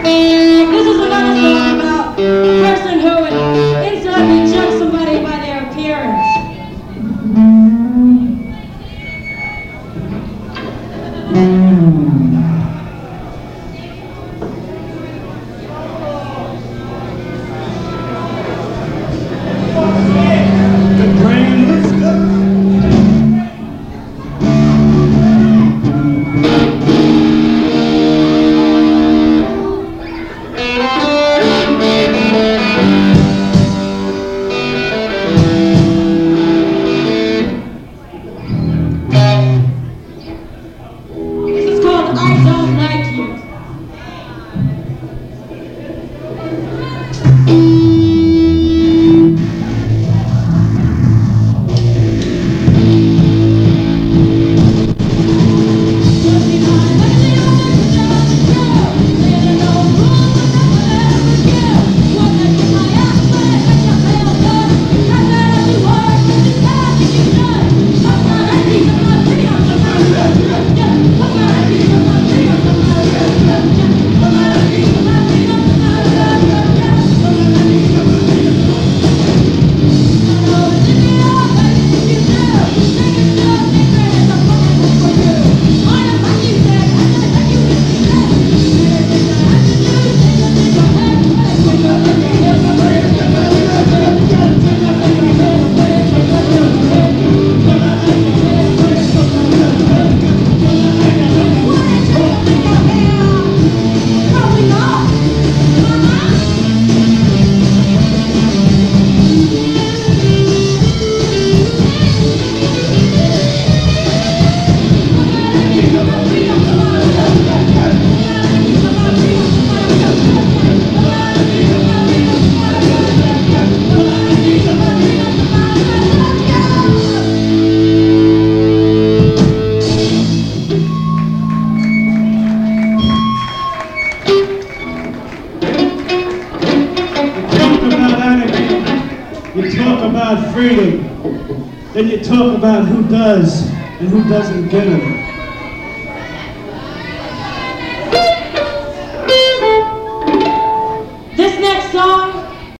This is another song about a person who would instantly judge somebody by their appearance. You talk about freedom, then you talk about who does and who doesn't get it.